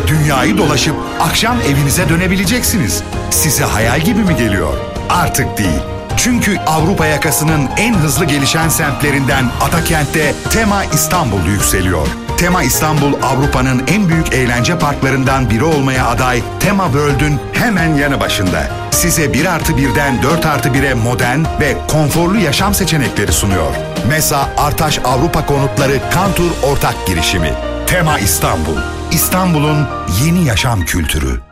ve dünyayı dolaşıp akşam evinize dönebileceksiniz. Size hayal gibi mi geliyor? Artık değil. Çünkü Avrupa yakasının en hızlı gelişen semtlerinden Atakent'te Tema İstanbul yükseliyor. Tema İstanbul, Avrupa'nın en büyük eğlence parklarından biri olmaya aday Tema World'ün hemen yanı başında. Size 1+1'den 4+1'e modern ve konforlu yaşam seçenekleri sunuyor. MESA Artaş Avrupa Konutları Kantur ortak girişimi. Tema İstanbul, İstanbul'un yeni yaşam kültürü.